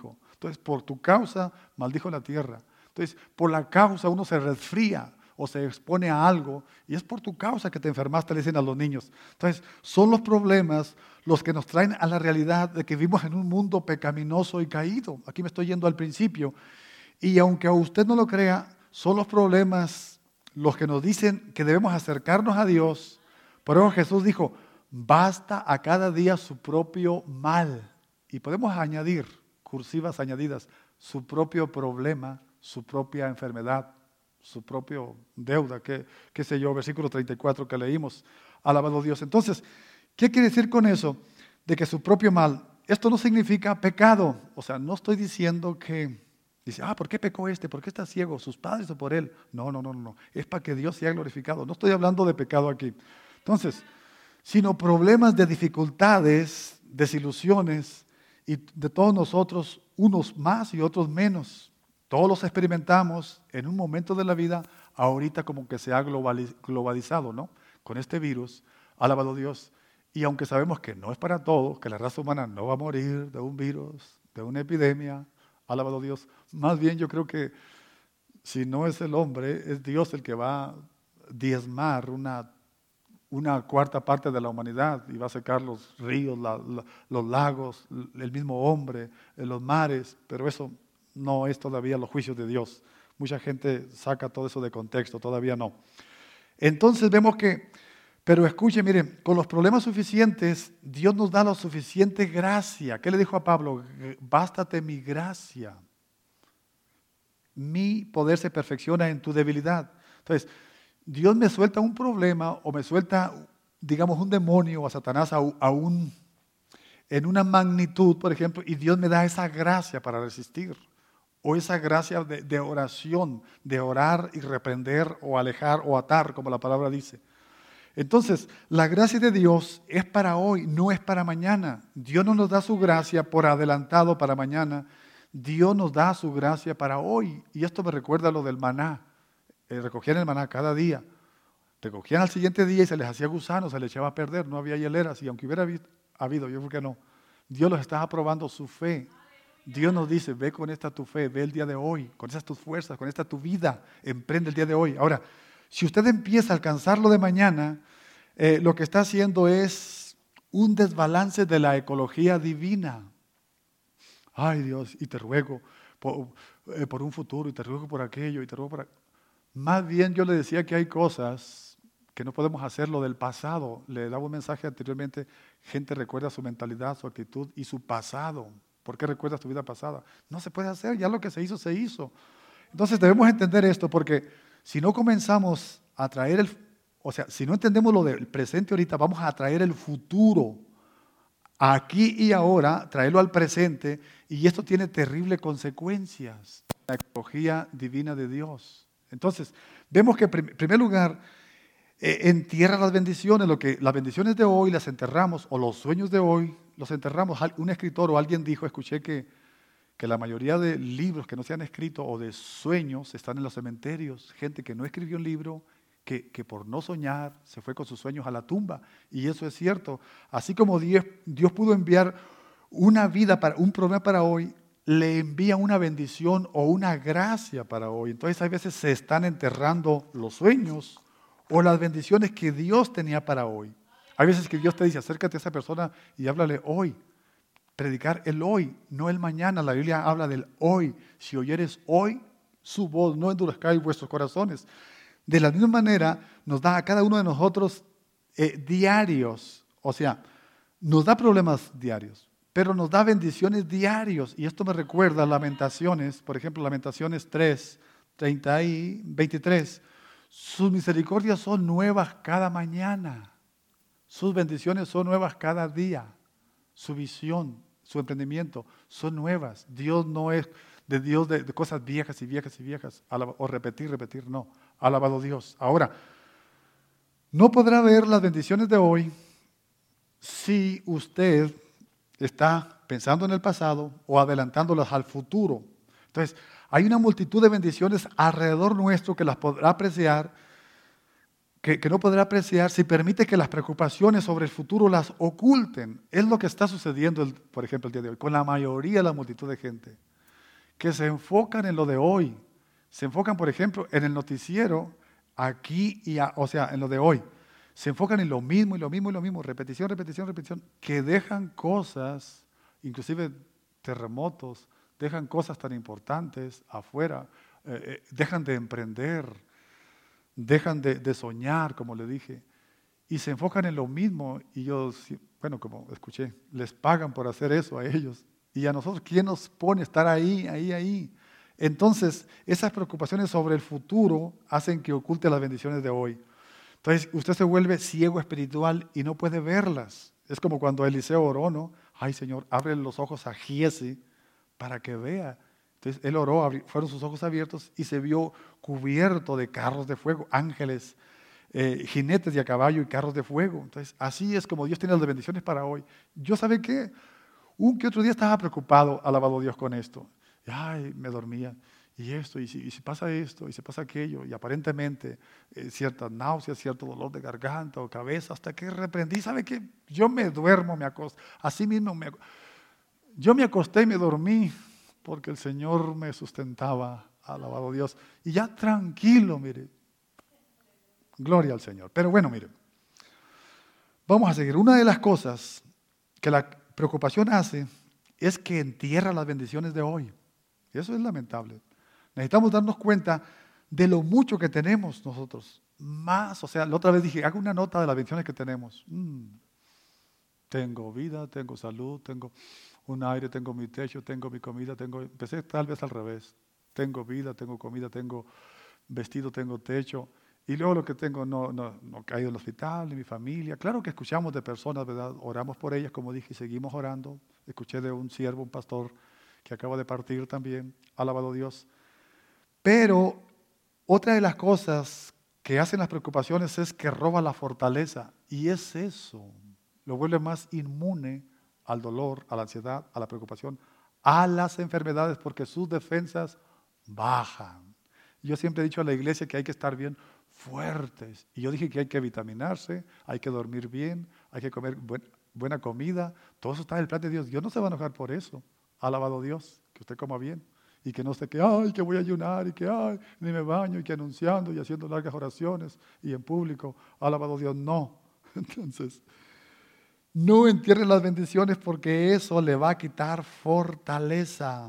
Entonces, por tu causa, maldijo la tierra. Entonces, por la causa uno se resfría o se expone a algo y es por tu causa que te enfermaste, le dicen a los niños. Entonces, son los problemas los que nos traen a la realidad de que vivimos en un mundo pecaminoso y caído. Aquí me estoy yendo al principio. Y aunque a usted no lo crea, son los problemas los que nos dicen que debemos acercarnos a Dios. Por eso Jesús dijo, basta a cada día su propio mal. Y podemos añadir, cursivas añadidas, su propio problema, su propia enfermedad, su propio deuda, qué sé yo, versículo 34 que leímos. Alabado Dios. Entonces, ¿qué quiere decir con eso? De que su propio mal, esto no significa pecado. O sea, no estoy diciendo que, dice, ¿por qué pecó este? ¿Por qué está ciego? ¿Sus padres o por él? No. Es para que Dios sea glorificado. No estoy hablando de pecado aquí. Entonces, sino problemas de dificultades, desilusiones, y de todos nosotros, unos más y otros menos. Todos los experimentamos en un momento de la vida, ahorita como que se ha globalizado, ¿no? Con este virus, alabado Dios. Y aunque sabemos que no es para todos, que la raza humana no va a morir de un virus, de una epidemia, alabado Dios. Más bien yo creo que si no es el hombre, es Dios el que va a diezmar una cuarta parte de la humanidad y va a secar los ríos, los lagos, el mismo hombre, los mares, pero eso no es todavía los juicios de Dios. Mucha gente saca todo eso de contexto, todavía no. Entonces vemos que, pero escuchen, miren, con los problemas suficientes, Dios nos da la suficiente gracia. ¿Qué le dijo a Pablo? Bástate mi gracia. Mi poder se perfecciona en tu debilidad. Entonces, Dios me suelta un problema o me suelta, digamos, un demonio o a Satanás en una magnitud, por ejemplo, y Dios me da esa gracia para resistir. O esa gracia de oración, de orar y reprender o alejar o atar, como la palabra dice. Entonces, la gracia de Dios es para hoy, no es para mañana. Dios no nos da su gracia por adelantado para mañana. Dios nos da su gracia para hoy. Y esto me recuerda a lo del maná. Recogían el maná cada día. Recogían al siguiente día y se les hacía gusano, se les echaba a perder, no había hieleras. Y aunque hubiera habido, yo creo que no. Dios los estaba probando su fe. Dios nos dice, ve con esta tu fe, ve el día de hoy, con estas tus fuerzas, con esta tu vida, emprende el día de hoy. Ahora, si usted empieza a alcanzarlo de mañana, lo que está haciendo es un desbalance de la ecología divina. Ay Dios, y te ruego por un futuro, y te ruego por aquello, y te ruego por... Más bien yo le decía que hay cosas que no podemos hacer lo del pasado. Le daba un mensaje anteriormente, gente recuerda su mentalidad, su actitud y su pasado. ¿Por qué recuerdas tu vida pasada? No se puede hacer, ya lo que se hizo, se hizo. Entonces debemos entender esto porque si no comenzamos a traer si no entendemos lo del presente ahorita, vamos a traer el futuro aquí y ahora, traerlo al presente y esto tiene terribles consecuencias. La ecología divina de Dios. Entonces, vemos que en primer lugar, entierra las bendiciones, las bendiciones de hoy las enterramos, o los sueños de hoy los enterramos. Un escritor o alguien dijo, escuché que la mayoría de libros que no se han escrito o de sueños están en los cementerios. Gente que no escribió un libro, que por no soñar se fue con sus sueños a la tumba. Y eso es cierto. Así como Dios pudo enviar una vida, un problema para hoy, le envía una bendición o una gracia para hoy. Entonces hay veces se están enterrando los sueños o las bendiciones que Dios tenía para hoy. Hay veces que Dios te dice, acércate a esa persona y háblale hoy. Predicar el hoy, no el mañana. La Biblia habla del hoy. Si oyeres hoy su voz, no endurezcáis vuestros corazones. De la misma manera, nos da a cada uno de nosotros diarios. O sea, nos da problemas diarios, pero nos da bendiciones diarios. Y esto me recuerda a Lamentaciones, por ejemplo, Lamentaciones 3, 30 y 23. Sus misericordias son nuevas cada mañana. Sus bendiciones son nuevas cada día. Su visión, su emprendimiento son nuevas. Dios no es de Dios de cosas viejas y viejas y viejas. O repetir, no. Alabado Dios. Ahora, no podrá ver las bendiciones de hoy si usted está pensando en el pasado o adelantándolas al futuro. Entonces, hay una multitud de bendiciones alrededor nuestro que las podrá apreciar, que no podrá apreciar si permite que las preocupaciones sobre el futuro las oculten. Es lo que está sucediendo, por ejemplo, el día de hoy, con la mayoría de la multitud de gente. que se enfocan en lo de hoy. Se enfocan, por ejemplo, en el noticiero, aquí o sea, en lo de hoy. Se enfocan en lo mismo y lo mismo y lo mismo, repetición, repetición, repetición, que dejan cosas, inclusive terremotos, dejan cosas tan importantes afuera, dejan de emprender, dejan de soñar, como le dije, y se enfocan en lo mismo. Y yo, bueno, como escuché, les pagan por hacer eso a ellos. Y a nosotros, ¿quién nos pone a estar ahí, ahí, ahí? Entonces, esas preocupaciones sobre el futuro hacen que oculte las bendiciones de hoy. Entonces, usted se vuelve ciego espiritual y no puede verlas. Es como cuando Eliseo oró, ¿no? Ay, Señor, abre los ojos a Giezi para que vea. Entonces, él oró, fueron sus ojos abiertos y se vio cubierto de carros de fuego, ángeles, jinetes de a caballo y carros de fuego. Entonces, así es como Dios tiene las bendiciones para hoy. Yo, ¿sabe qué? Un que otro día estaba preocupado, alabado Dios, con esto. Ay, me dormía. Y esto, y si pasa esto, y si pasa aquello, y aparentemente ciertas náuseas, cierto dolor de garganta o cabeza, hasta que reprendí. ¿Sabe qué? Yo me duermo, me acosto. Así mismo, yo me acosté y me dormí, porque el Señor me sustentaba, alabado Dios. Y ya tranquilo, mire. Gloria al Señor. Pero bueno, mire, vamos a seguir. Una de las cosas que la preocupación hace es que entierra las bendiciones de hoy. Eso es lamentable. Necesitamos darnos cuenta de lo mucho que tenemos nosotros. Más, o sea, la otra vez dije, haga una nota de las bendiciones que tenemos. Tengo vida, tengo salud, tengo un aire, tengo mi techo, tengo mi comida, empecé tal vez al revés. Tengo vida, tengo comida, tengo vestido, tengo techo. Y luego lo que tengo, no he caído en el hospital, ni mi familia. Claro que escuchamos de personas, ¿verdad? Oramos por ellas, como dije, y seguimos orando. Escuché de un siervo, un pastor, que acaba de partir también, alabado Dios. Pero otra de las cosas que hacen las preocupaciones es que roba la fortaleza. Y es eso, lo vuelve más inmune al dolor, a la ansiedad, a la preocupación, a las enfermedades, porque sus defensas bajan. Yo siempre he dicho a la iglesia que hay que estar bien fuertes. Y yo dije que hay que vitaminarse, hay que dormir bien, hay que comer buena comida. Todo eso está en el plan de Dios. Dios no se va a enojar por eso. Alabado Dios, que usted coma bien. Y que no esté que, ay, que voy a ayunar, y que, ay, ni me baño, y que anunciando y haciendo largas oraciones, y en público. Alabado Dios, no. Entonces, no entierre las bendiciones porque eso le va a quitar fortaleza.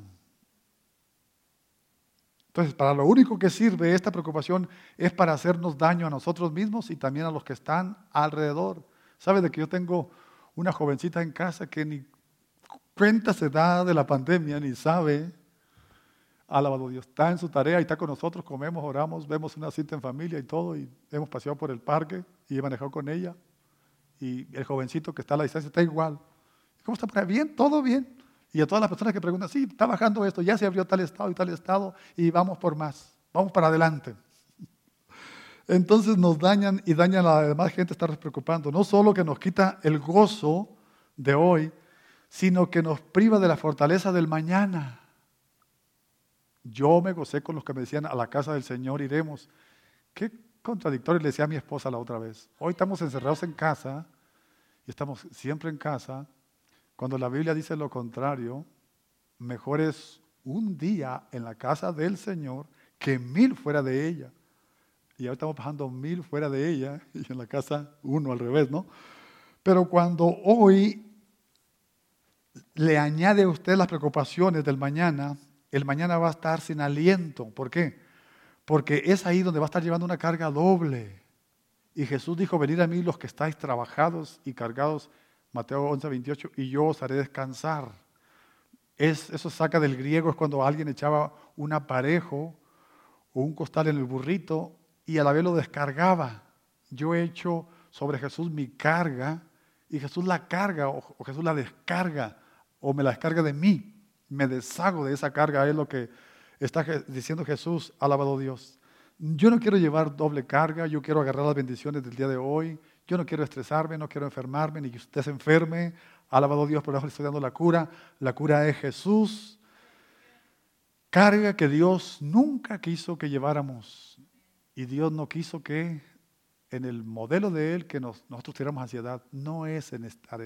Entonces, para lo único que sirve esta preocupación es para hacernos daño a nosotros mismos y también a los que están alrededor. ¿Sabe de que yo tengo una jovencita en casa que ni cuenta se da de la pandemia, ni sabe? Alabado Dios, está en su tarea y está con nosotros, comemos, oramos, vemos una cita en familia y todo, y hemos paseado por el parque y he manejado con ella. Y el jovencito que está a la distancia está igual. ¿Cómo está por ahí? Bien, todo bien. Y a todas las personas que preguntan, sí, está bajando esto, ya se abrió tal estado y vamos por más, vamos para adelante. Entonces nos dañan y dañan a la demás gente estar preocupando. No solo que nos quita el gozo de hoy, sino que nos priva de la fortaleza del mañana. Yo me gocé con los que me decían, a la casa del Señor iremos. Qué contradictorio le decía a mi esposa la otra vez. Hoy estamos encerrados en casa y estamos siempre en casa. Cuando la Biblia dice lo contrario, mejor es un día en la casa del Señor que 1000 fuera de ella. Y ahora estamos pasando 1000 fuera de ella y en la casa uno al revés, ¿no? Pero cuando hoy le añade a usted las preocupaciones del mañana, el mañana va a estar sin aliento. ¿Por qué? Porque es ahí donde va a estar llevando una carga doble. Y Jesús dijo, venid a mí los que estáis trabajados y cargados, Mateo 11:28, y yo os haré descansar. Eso saca del griego, es cuando alguien echaba un aparejo o un costal en el burrito y a la vez lo descargaba. Yo he hecho sobre Jesús mi carga y Jesús la carga o Jesús la descarga o me la descarga de mí. Me deshago de esa carga, es lo que está diciendo Jesús, alabado Dios. Yo no quiero llevar doble carga, yo quiero agarrar las bendiciones del día de hoy. Yo no quiero estresarme, no quiero enfermarme, ni que usted se enferme. Alabado Dios, por eso le estoy dando la cura. La cura es Jesús. Carga que Dios nunca quiso que lleváramos. Y Dios no quiso que en el modelo de Él que nosotros tuviéramos ansiedad. No es en estar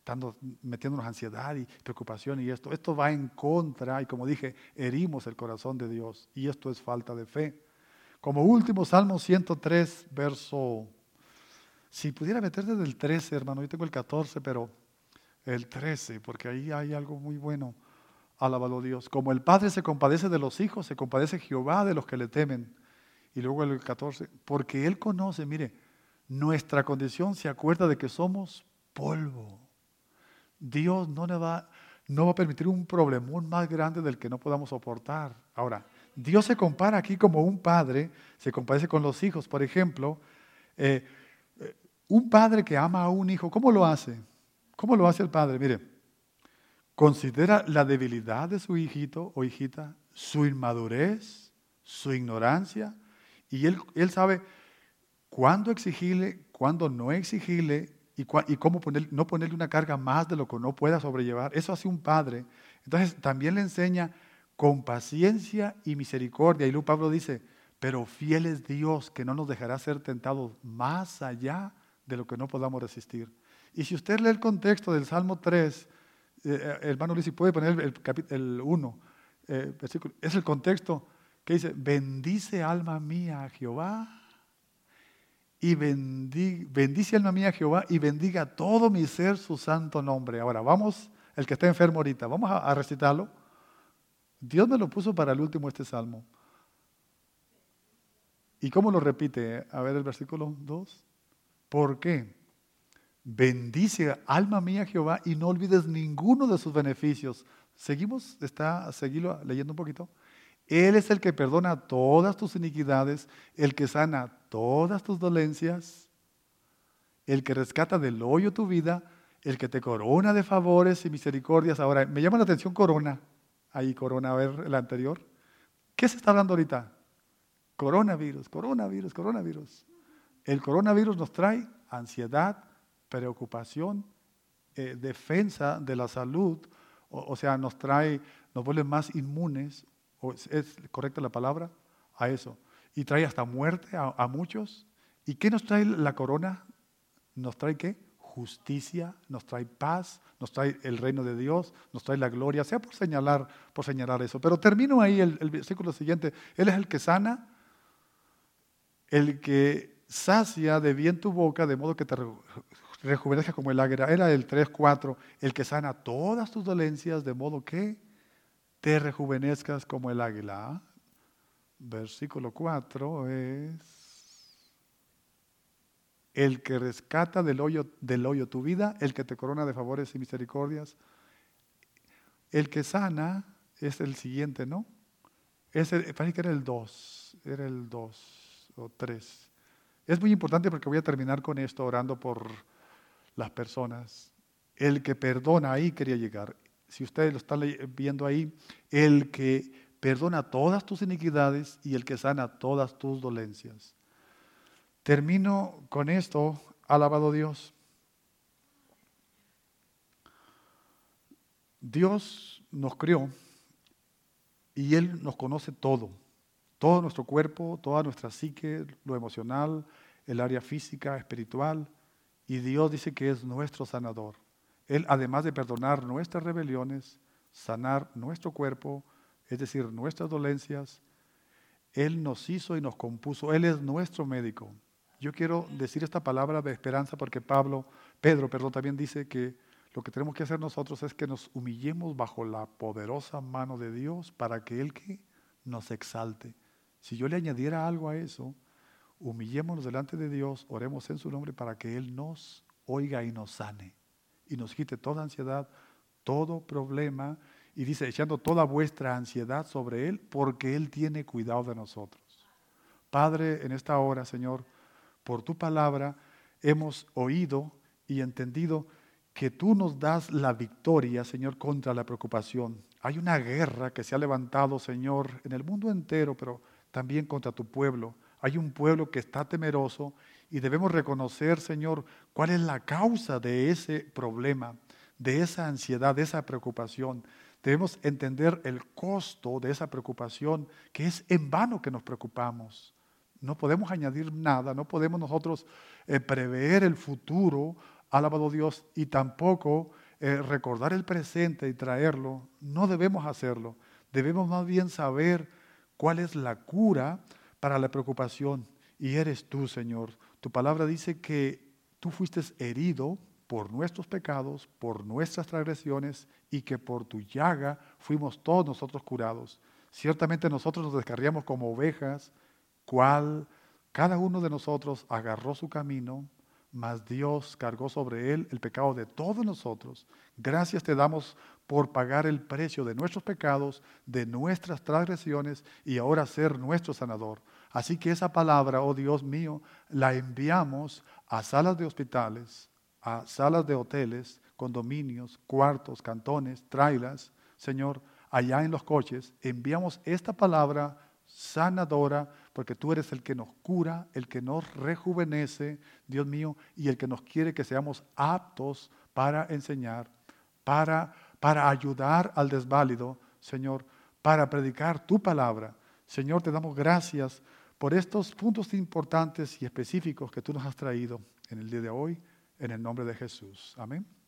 estando metiéndonos ansiedad y preocupación y esto. Esto va en contra y como dije, herimos el corazón de Dios y esto es falta de fe. Como último, Salmo 103, verso... Si pudiera meter desde el 13, hermano, yo tengo el 14, pero el 13, porque ahí hay algo muy bueno. Alábalo Dios. Como el Padre se compadece de los hijos, se compadece Jehová de los que le temen. Y luego el 14, porque Él conoce, mire, nuestra condición, se acuerda de que somos polvo. Dios no va a permitir un problemón más grande del que no podamos soportar. Ahora, Dios se compara aquí como un padre, se compadece con los hijos. Por ejemplo, un padre que ama a un hijo, ¿cómo lo hace? ¿Cómo lo hace el padre? Mire, considera la debilidad de su hijito o hijita, su inmadurez, su ignorancia, y él sabe cuándo exigirle, cuándo no exigirle, y cómo no ponerle una carga más de lo que no pueda sobrellevar. Eso hace un padre. Entonces también le enseña con paciencia y misericordia. Y luego Pablo dice, pero fiel es Dios que no nos dejará ser tentados más allá de lo que no podamos resistir. Y si usted lee el contexto del Salmo 3, hermano Luis, si puede poner el 1, versículo, es el contexto que dice, bendice alma mía a Jehová, y bendice alma mía a Jehová, y bendiga todo mi ser su santo nombre. Ahora, vamos, el que está enfermo ahorita, vamos a recitarlo. Dios me lo puso para el último este salmo. ¿Y cómo lo repite? A ver el versículo 2. ¿Por qué? Bendice alma mía Jehová y no olvides ninguno de sus beneficios. Seguimos, seguilo leyendo un poquito. Él es el que perdona todas tus iniquidades, el que sana todas tus dolencias, el que rescata del hoyo tu vida, el que te corona de favores y misericordias. Ahora, me llama la atención corona. Ahí corona, a ver el anterior. ¿Qué se está hablando ahorita? Coronavirus, coronavirus, coronavirus. El coronavirus nos trae ansiedad, preocupación, defensa de la salud, o sea, nos vuelve más inmunes, o es correcta la palabra, a eso. Y trae hasta muerte a muchos. ¿Y qué nos trae la corona? ¿Nos trae qué? Justicia, nos trae paz, nos trae el reino de Dios, nos trae la gloria, sea por señalar eso. Pero termino ahí el versículo siguiente. Él es el que sana, el que sacia de bien tu boca, de modo que te rejuvenezca como el águila. Era el 3:4, el que sana todas tus dolencias, de modo que te rejuvenezcas como el águila. Versículo 4 es el que rescata del hoyo tu vida, el que te corona de favores y misericordias. El que sana es el siguiente, ¿no? Parece que era el 2 o 3. Es muy importante porque voy a terminar con esto orando por las personas. El que perdona, ahí quería llegar. Si ustedes lo están viendo ahí, el que perdona todas tus iniquidades y el que sana todas tus dolencias. Termino con esto, alabado Dios. Dios nos creó y Él nos conoce todo nuestro cuerpo, toda nuestra psique, lo emocional, el área física, espiritual, y Dios dice que es nuestro sanador. Él, además de perdonar nuestras rebeliones, sanar nuestro cuerpo, es decir, nuestras dolencias, Él nos hizo y nos compuso. Él es nuestro médico. Yo quiero decir esta palabra de esperanza porque Pedro, también dice que lo que tenemos que hacer nosotros es que nos humillemos bajo la poderosa mano de Dios para que Él nos exalte. Si yo le añadiera algo a eso, humillémonos delante de Dios, oremos en su nombre para que Él nos oiga y nos sane y nos quite toda ansiedad, todo problema, y dice, echando toda vuestra ansiedad sobre Él, porque Él tiene cuidado de nosotros. Padre, en esta hora, Señor, por tu palabra hemos oído y entendido que tú nos das la victoria, Señor, contra la preocupación. Hay una guerra que se ha levantado, Señor, en el mundo entero, pero también contra tu pueblo. Hay un pueblo que está temeroso y debemos reconocer, Señor, cuál es la causa de ese problema, de esa ansiedad, de esa preocupación. Debemos entender el costo de esa preocupación, que es en vano que nos preocupamos. No podemos añadir nada, no podemos nosotros prever el futuro alabado Dios, y tampoco recordar el presente y traerlo. No debemos hacerlo. Debemos más bien saber cuál es la cura para la preocupación. Y eres tú, Señor. Tu palabra dice que tú fuiste herido por nuestros pecados, por nuestras transgresiones, y que por tu llaga fuimos todos nosotros curados. Ciertamente nosotros nos descarriamos como ovejas, cada uno de nosotros agarró su camino, mas Dios cargó sobre él el pecado de todos nosotros. Gracias te damos por pagar el precio de nuestros pecados, de nuestras transgresiones, y ahora ser nuestro sanador. Así que esa palabra, oh Dios mío, la enviamos a salas de hospitales, a salas de hoteles, condominios, cuartos, cantones, trailers. Señor, allá en los coches, enviamos esta palabra sanadora, porque tú eres el que nos cura, el que nos rejuvenece, Dios mío, y el que nos quiere que seamos aptos para enseñar, para ayudar al desválido, Señor, para predicar tu palabra. Señor, te damos gracias por estos puntos importantes y específicos que tú nos has traído en el día de hoy, en el nombre de Jesús. Amén.